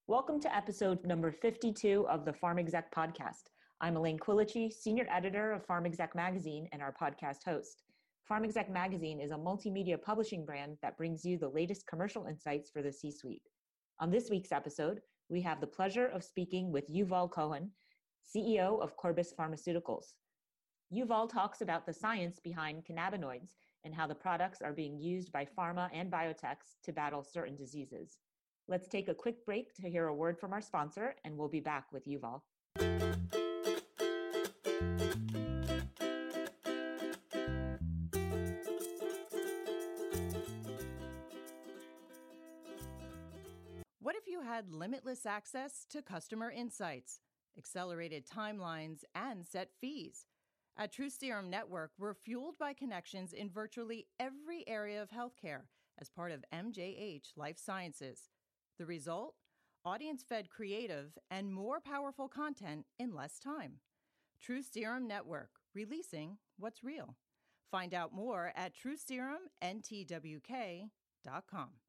Welcome to episode number 52 of the Farm Exec podcast. I'm Elaine Quilici, senior editor of Farm Exec magazine and our podcast host. Farm Exec magazine is a multimedia publishing brand that brings you the latest commercial insights for the C-suite. On this week's episode, we have the pleasure of speaking with Yuval Cohen, CEO of Corbus Pharmaceuticals. Yuval talks about the science behind cannabinoids and how the products are being used by pharma and biotechs to battle certain diseases. Let's take a quick break to hear a word from our sponsor, and we'll be back with Yuval. What if you had limitless access to customer insights, accelerated timelines, and set fees? At True Serum Network, we're fueled by connections in virtually every area of healthcare as part of MJH Life Sciences. The result? Audience-fed creative and more powerful content in less time. True Serum Network, releasing what's real. Find out more at TrueSerumNTWK.com.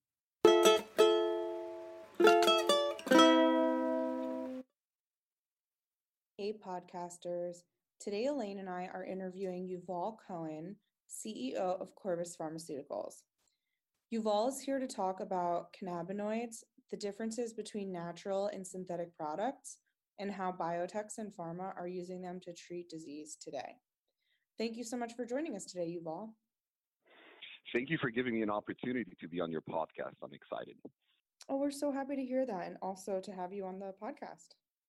Hey podcasters, today Elaine and I are interviewing Yuval Cohen, CEO of Corbus Pharmaceuticals. Yuval is here to talk about cannabinoids, the differences between natural and synthetic products, and how biotechs and pharma are using them to treat disease today. Thank you so much for joining us today, Yuval. Thank you for giving me an opportunity to be on your podcast. I'm excited. Oh, we're so happy to hear that, and also to have you on the podcast.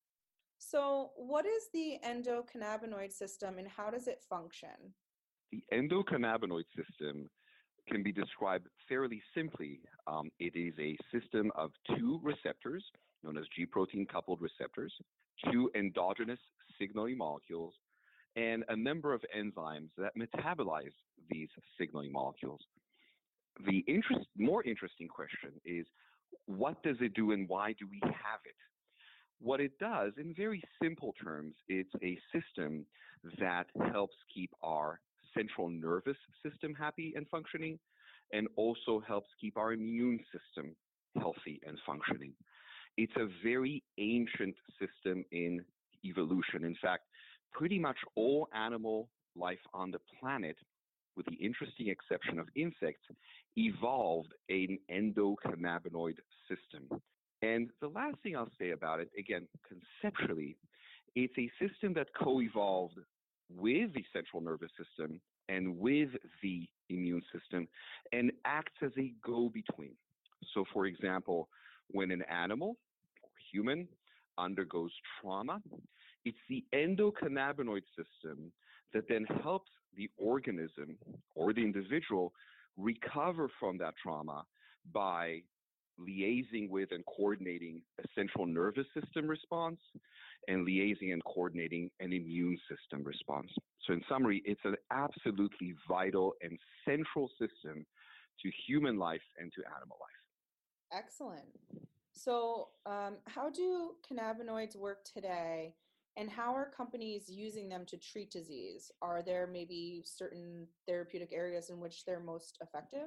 So what is the endocannabinoid system and how does it function? The endocannabinoid system can be described fairly simply. It is a system of two receptors, known as G-protein coupled receptors, two endogenous signaling molecules, and a number of enzymes that metabolize these signaling molecules. The more interesting question is, what does it do and why do we have it? What it does, in very simple terms, it's a system that helps keep our central nervous system happy and functioning, and also helps keep our immune system healthy and functioning. It's a very ancient system in evolution. In fact, pretty much all animal life on the planet, with the interesting exception of insects, evolved an endocannabinoid system. And the last thing I'll say about it, again, conceptually, it's a system that co-evolved with the central nervous system and with the immune system and acts as a go-between. So, for example, when an animal or human undergoes trauma, it's the endocannabinoid system that then helps the organism or the individual recover from that trauma by liaising with and coordinating a central nervous system response and liaising and coordinating an immune system response. So in summary, it's an absolutely vital and central system to human life and to animal life. Excellent. So how do cannabinoids work today, and how are companies using them to treat disease? Are there maybe certain therapeutic areas in which they're most effective?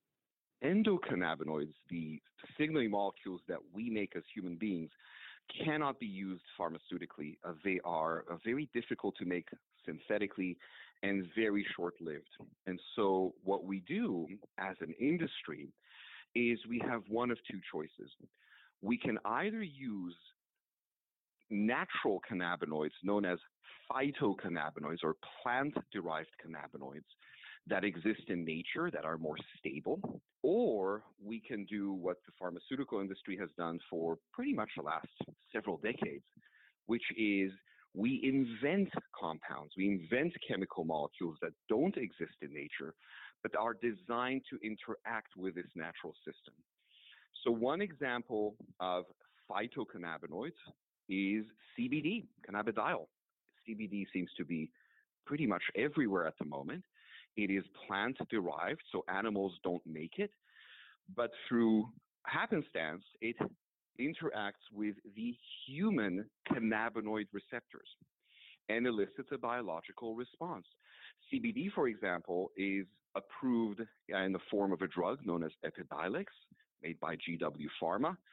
Endocannabinoids, the signaling molecules that we make as human beings, cannot be used pharmaceutically. They are very difficult to make synthetically and very short-lived. And so what we do as an industry is we have one of two choices. We can either use natural cannabinoids known as phytocannabinoids or plant-derived cannabinoids that exist in nature that are more stable, or we can do what the pharmaceutical industry has done for pretty much the last several decades, which is we invent compounds, we invent chemical molecules that don't exist in nature, but are designed to interact with this natural system. So one example of phytocannabinoids is CBD, cannabidiol. CBD seems to be pretty much everywhere at the moment. It is plant-derived, so animals don't make it, but through happenstance, it interacts with the human cannabinoid receptors and elicits a biological response. CBD, for example, is approved in the form of a drug known as Epidiolex, made by GW Pharma,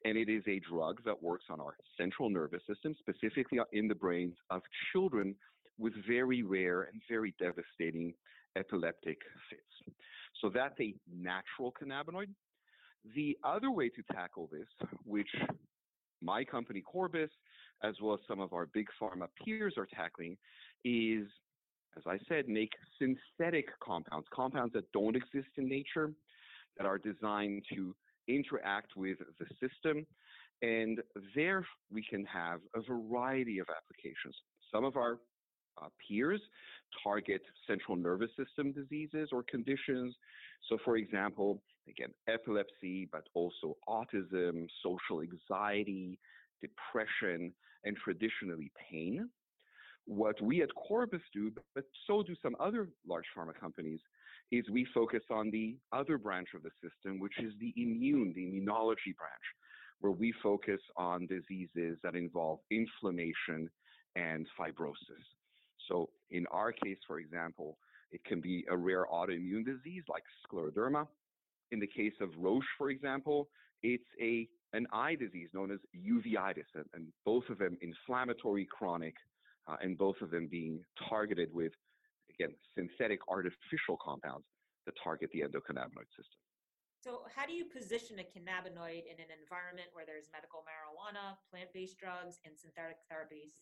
And it is a drug that works on our central nervous system, specifically in the brains of children with very rare and very devastating epileptic fits. So that's a natural cannabinoid. The other way to tackle this, which my company Corbus, as well as some of our big pharma peers are tackling, is, as I said, make synthetic compounds, compounds that don't exist in nature, that are designed to interact with the system. And there we can have a variety of applications. Some of our peers target central nervous system diseases or conditions. So for example, again, epilepsy, but also autism, social anxiety, depression, and traditionally pain. What we at Corbus do, but so do some other large pharma companies, is we focus on the other branch of the system, which is the immunology branch, where we focus on diseases that involve inflammation and fibrosis. So in our case, for example, it can be a rare autoimmune disease like scleroderma. In the case of Roche, for example, it's an eye disease known as uveitis, and both of them inflammatory, chronic, and both of them being targeted with, again, synthetic artificial compounds that target the endocannabinoid system. So how do you position a cannabinoid in an environment where there's medical marijuana, plant-based drugs, and synthetic therapies?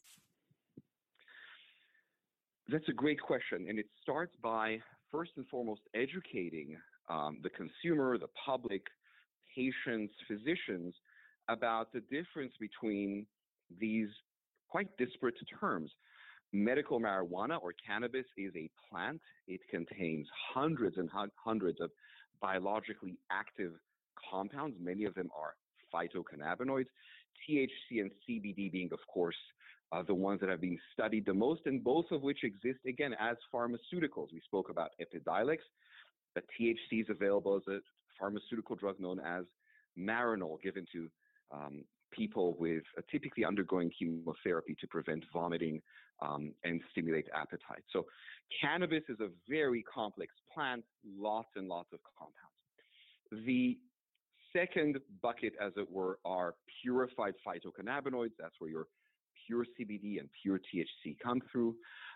That's a great question, and it starts by, first and foremost, educating the consumer, the public, patients, physicians, about the difference between these quite disparate terms. Medical marijuana or cannabis is a plant. It contains hundreds and hundreds of biologically active compounds. Many of them are phytocannabinoids, THC and CBD being, of course, the ones that have been studied the most, and both of which exist, again, as pharmaceuticals. We spoke about Epidiolex, but THC is available as a pharmaceutical drug known as Marinol, given to people with typically undergoing chemotherapy to prevent vomiting and stimulate appetite. So cannabis is a very complex plant, lots and lots of compounds. The second bucket, as it were, are purified phytocannabinoids. That's where your pure CBD and pure THC come through.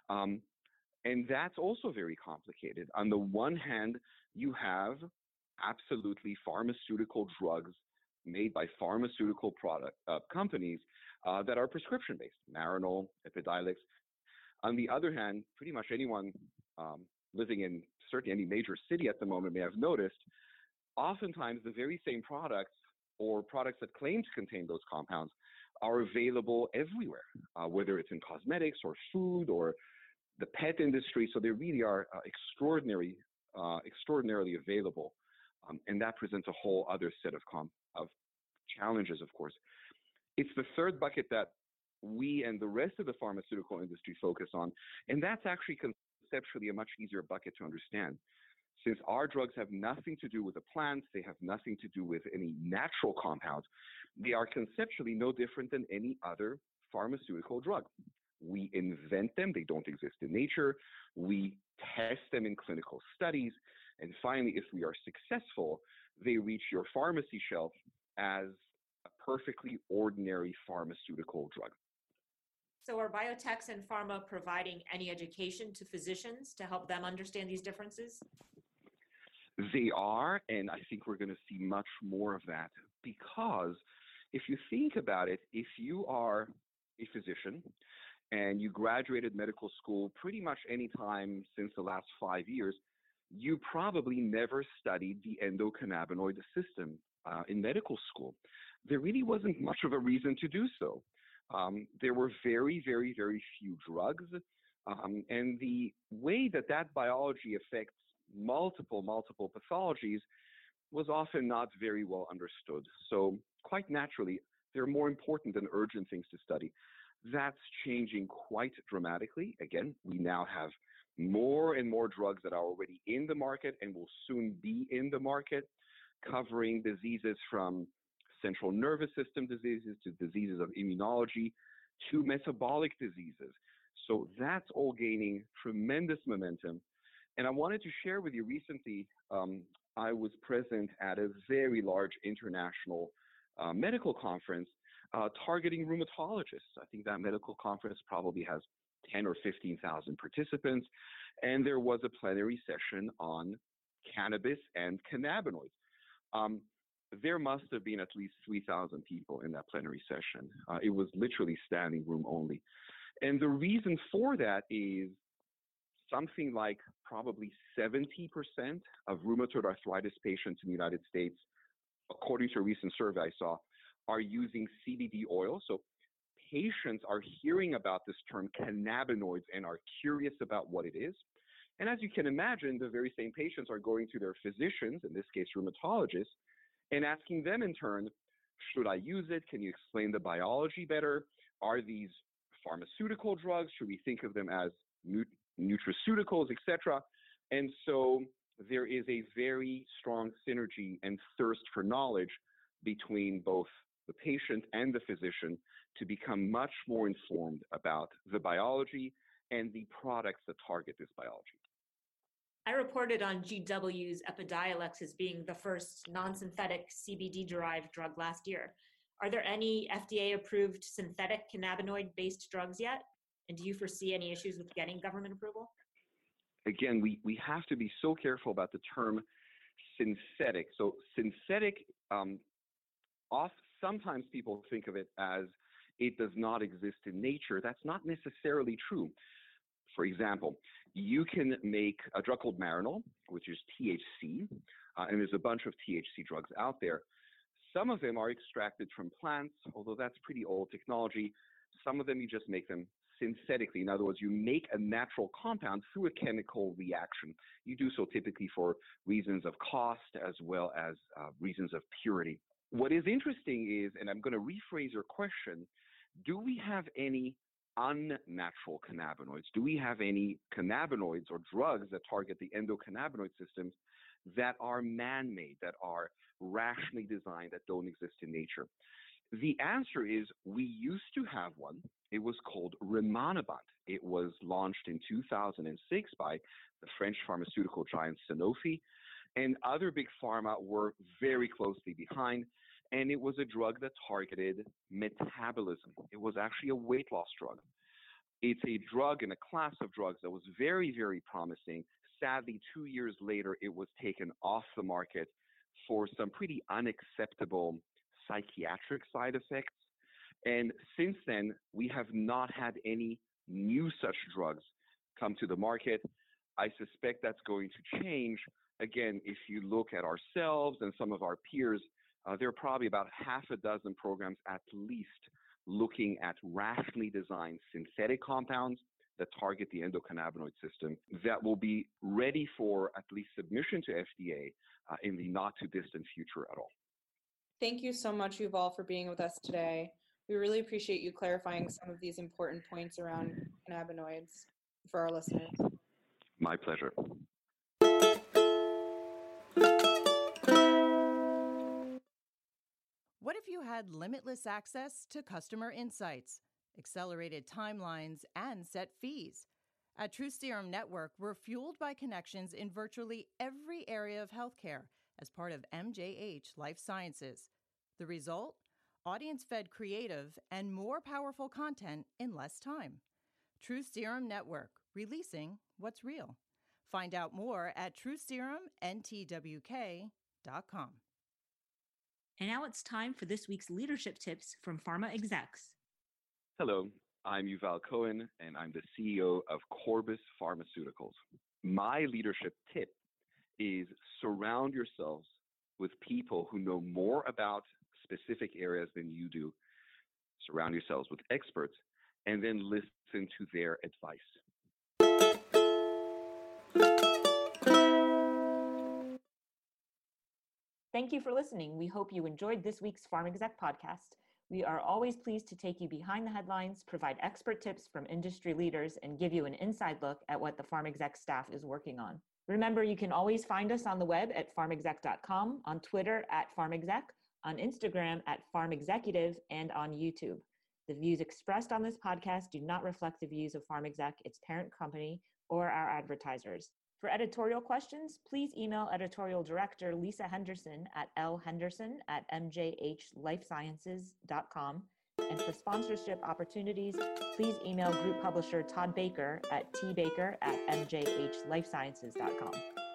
And that's also very complicated. On the one hand, you have absolutely pharmaceutical drugs made by pharmaceutical product companies that are prescription-based, Marinol, Epidiolex. On the other hand, pretty much anyone living in certainly any major city at the moment may have noticed, oftentimes the very same products or products that claim to contain those compounds are available everywhere, whether it's in cosmetics or food or the pet industry. So they really are extraordinarily available. And that presents a whole other set of challenges, of course. It's the third bucket that we and the rest of the pharmaceutical industry focus on, and that's actually conceptually a much easier bucket to understand. Since our drugs have nothing to do with the plants, they have nothing to do with any natural compounds, they are conceptually no different than any other pharmaceutical drug. We invent them, they don't exist in nature, we test them in clinical studies, and finally, if we are successful, they reach your pharmacy shelf as a perfectly ordinary pharmaceutical drug. So are biotechs and pharma providing any education to physicians to help them understand these differences? They are, and I think we're going to see much more of that, because if you think about it, if you are a physician and you graduated medical school pretty much any time since the last 5 years, you probably never studied the endocannabinoid system in medical school. There really wasn't much of a reason to do so. There were very, very, very few drugs, and the way that biology affects multiple pathologies was often not very well understood. So quite naturally, they're more important than urgent things to study. That's changing quite dramatically. Again, we now have more and more drugs that are already in the market and will soon be in the market, covering diseases from central nervous system diseases to diseases of immunology to metabolic diseases. So that's all gaining tremendous momentum. And I wanted to share with you recently, I was present at a very large international medical conference targeting rheumatologists. I think that medical conference probably has 10 or 15,000 participants, and there was a plenary session on cannabis and cannabinoids. There must have been at least 3,000 people in that plenary session. It was literally standing room only. And the reason for that is something like probably 70% of rheumatoid arthritis patients in the United States, according to a recent survey I saw, are using CBD oil. So patients are hearing about this term cannabinoids and are curious about what it is. And as you can imagine, the very same patients are going to their physicians, in this case rheumatologists, and asking them in turn, should I use it? Can you explain the biology better? Are these pharmaceutical drugs? Should we think of them as nutraceuticals, etc.? And so there is a very strong synergy and thirst for knowledge between both the patient and the physician to become much more informed about the biology and the products that target this biology. I reported on GW's Epidiolex as being the first non-synthetic CBD-derived drug last year. Are there any FDA-approved synthetic cannabinoid-based drugs yet? And do you foresee any issues with getting government approval? Again, we have to be so careful about the term synthetic. So synthetic, sometimes people think of it as it does not exist in nature. That's not necessarily true. For example, you can make a drug called Marinol, which is THC, and there's a bunch of THC drugs out there. Some of them are extracted from plants, although that's pretty old technology. Some of them, you just make them synthetically. In other words, you make a natural compound through a chemical reaction. You do so typically for reasons of cost as well as reasons of purity. What is interesting is, and I'm going to rephrase your question, do we have any unnatural cannabinoids? Do we have any cannabinoids or drugs that target the endocannabinoid systems that are man-made, that are rationally designed, that don't exist in nature? The answer is we used to have one. It was called Rimonabant. It was launched in 2006 by the French pharmaceutical giant Sanofi, and other big pharma were very closely behind. And it was a drug that targeted metabolism. It was actually a weight loss drug. It's a drug in a class of drugs that was very, very promising. Sadly, 2 years later, it was taken off the market for some pretty unacceptable psychiatric side effects. And since then, we have not had any new such drugs come to the market. I suspect that's going to change. Again, if you look at ourselves and some of our peers, there are probably about half a dozen programs at least looking at rationally designed synthetic compounds that target the endocannabinoid system that will be ready for at least submission to FDA in the not too distant future at all. Thank you so much, Yuval, for being with us today. We really appreciate you clarifying some of these important points around cannabinoids for our listeners. My pleasure. What if you had limitless access to customer insights, accelerated timelines, and set fees? At Truth Serum Network, we're fueled by connections in virtually every area of healthcare as part of MJH Life Sciences. The result? Audience-fed creative and more powerful content in less time. Truth Serum Network, releasing what's real. Find out more at truthserumntwk.com. And now it's time for this week's leadership tips from pharma execs. Hello, I'm Yuval Cohen, and I'm the CEO of Corbus Pharmaceuticals. My leadership tip is surround yourselves with people who know more about specific areas than you do. Surround yourselves with experts, and then listen to their advice. Thank you for listening. We hope you enjoyed this week's Pharm Exec podcast. We are always pleased to take you behind the headlines, provide expert tips from industry leaders, and give you an inside look at what the Pharm Exec staff is working on. Remember, you can always find us on the web at pharmexec.com, on Twitter at pharmexec, on Instagram at pharmexecutive, and on YouTube. The views expressed on this podcast do not reflect the views of Pharm Exec, its parent company, or our advertisers. For editorial questions, please email editorial director Lisa Henderson at lhenderson@mjhlifesciences.com. And for sponsorship opportunities, please email group publisher Todd Baker at tbaker@mjhlifesciences.com.